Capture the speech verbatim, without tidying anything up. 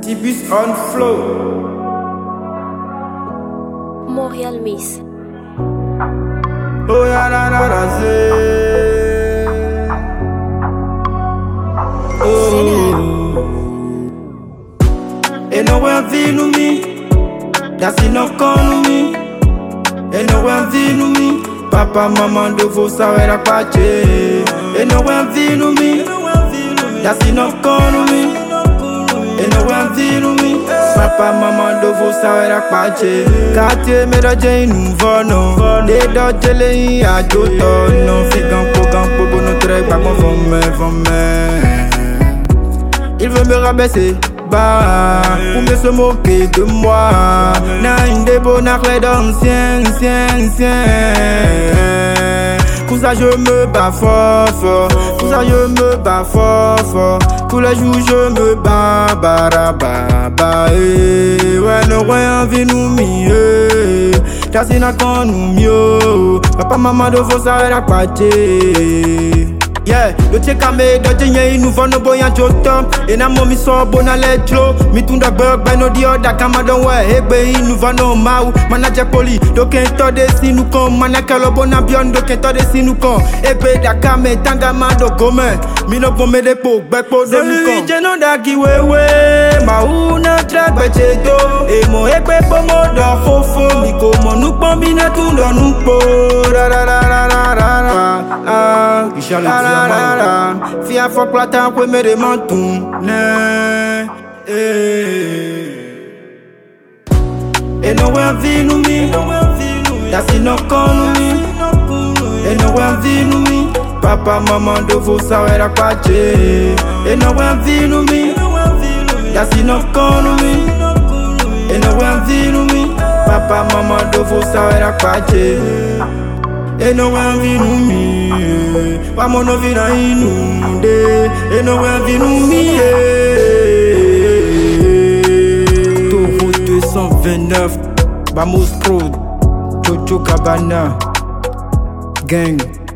T-Bus on flow. Montréal Miss. Oh ya la la la zé. Oh. E no we vinu mi, dasi no konu mi. E no we vinu mi, papa maman de vos sawer akpache. E no we vinu mi, dasi no konu mi. E no we vinu mi, papa maman de vos sawer akpache. Quartier me doje inu vono, de doje le yin ajoto. Non figan po gan po bo no trek pa kon vome vome. Il veut me rabaisser, bah, pour mieux se moquer de moi. N'a une des bonnes arrêts d'ancien, ancien, ancien. Pour ça je me bats fort, fort. Pour ça je me bats fort, fort. Tous les jours je me bats, bara, bah, bah, eh. Ouais, no rien envie nous mieux. T'as si n'a qu'on nous mieux. Papa, maman de vos arrêts à pâté. Yeah, yo cheka me doje nye inu vono boyan jotom. Ena mo mi so bona letro. Mi tunda berg by no di oda kama don we egbe inu vono mau. Manager poli, do ken to de sinu kon. Manakelo bona bion do ken to de sinu kon. Egbe da kame tanga mando gome. Mi no gome de po, bekpo do nu kon. Je no da ki wewe, ma una track becheto. E mo egbe po mo do fofo. Mi ko mo nu pon bi na tundo nu po. Ra ra ra ra ra ra ra. Ah, la la la, fia fuck plata kwe me de mantoun, ne, eh. E no we vinu mi, dasi no konu mi. E no we vinu mi, papa maman de vos sawer akpache. E no we vinu mi, dasi no konu mi. E no we vinu mi, papa maman de vos sawer akpache. E no we vinu mi, vamos no vina inunde. E no we vinu mi, Toro deux cent vingt-neuf, Bamos Road, Jojo Cabana, Gang.